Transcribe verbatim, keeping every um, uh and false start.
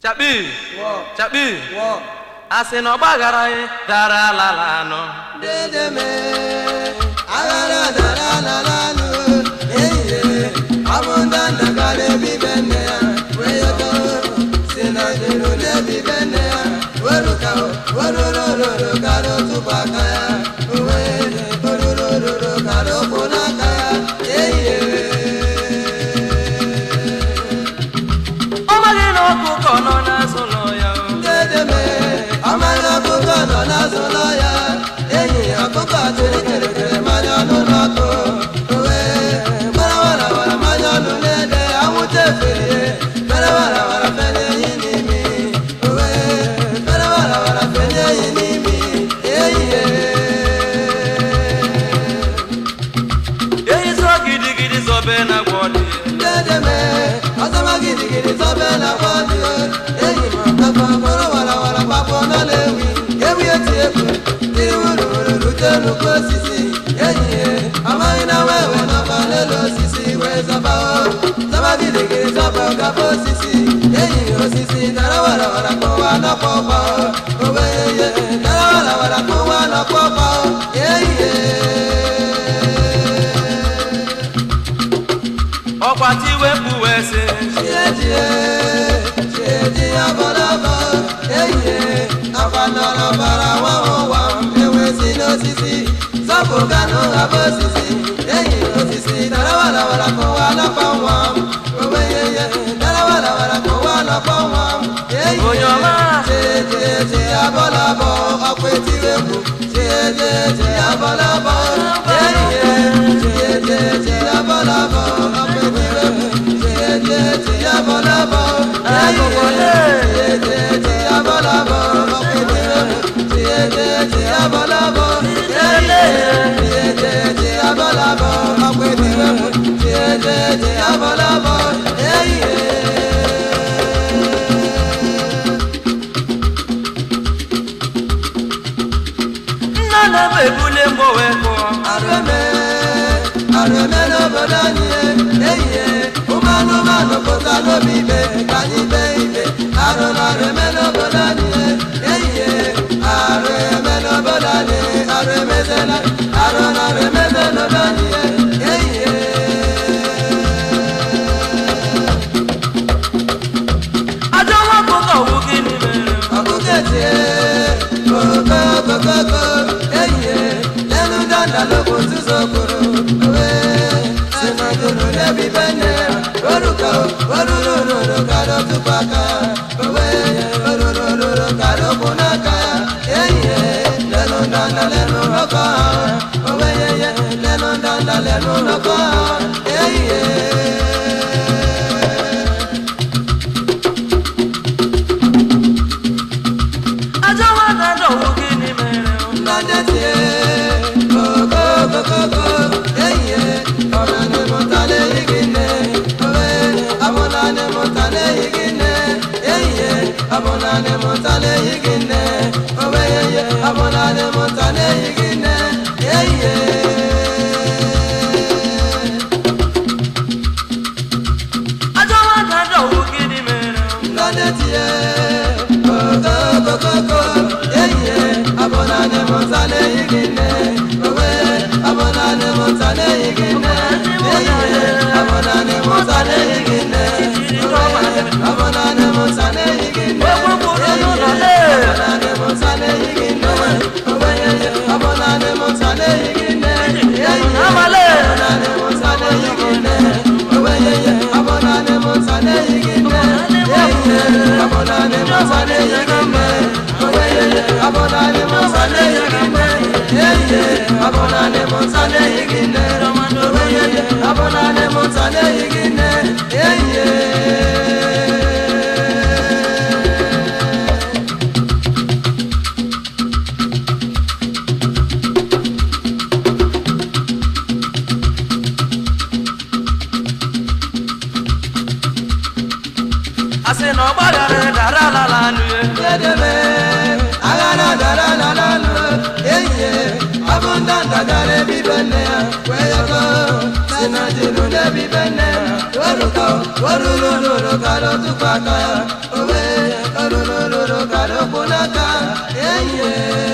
Chabi, Chabi, Asino bagara dara la la no. Dede me, agara dara la la no. Eye, abundant agare bibene, weyoto, sina dero de bibene, weruka, werururu karo tupakaya, we, werururu karo punakaya, eye. Omagino kukono na solo ya. Dede me. Amara kuka na zolaya, eyi akuka tere tere tere manyanu nako, owe, bara bara bara manyanu nede amute feye, bara bara bara fene yinimi, owe, bara bara bara fene yinimi, eyi ye. Eyi so gidi gidi so be na kwodi. Dede me, asama gidi gidi so be na kwodi, eyi makafa bara bara bara papo na lewi. Telu kosisi, eyi, amaina wewe na malelo sisi we zaba, zaba gidege zaba gabo sisi, eyi osisi dara wala wala kwa na popa, owe ye, dara wala wala kwa na popa, eyi. Okwati we buwese, Chieji, chieji abalaba, eyi, abanala bara wa wa. Sisi, Zapogano, Abosisi, Eyi, Osisi, Darawala, Wala, Koala, Pawam, Owe, Darawala, Wala, Koala, Pawam, Eyi, Jeje, Abolabo, Akweti, Jeje, Abolabo, Eyi, Jeje, Abolabo, Akweti, Jeje, Abolabo, Eyi, Jeje, Abolabo, Akweti, Jeje, Abolabo. Nana be bule mbowe ko. Areme, areme no bodanye, eye, umano mano kota no bibe, kani beibe, aron areme no bodanye, eye, areme no bodanye, areme zela, aron areme no bodanye, eye. Ajawa koko wugini mere. Akukete, koko koko koko, eye, lenu danda loko tuzokoro, we, sinagunu nebi bene, oruka, orururu karo tupaka, we, orururu karo punaka, eye, lenu danda lenu roka, we, lenu danda lenu roka, eye. Abonane montane yigine, obeye, abonane montane yigine, yeye. Ajawa kado wugini mere. Nadetie, koko koko koko, yeye, abonane montane yigine, obeye, abonane montane yigine, yeye, abonane montane yigine, obeye, abonane montane yigine. Abonane monsane yigine, abonane monsane yigine, Asino bagara dara la la nu. Dede me, agara dara la la nu, eye, abundant agare bibene, weyoto, sina jiru de bibene, waruka, warururu karo tupaka, owe. enyi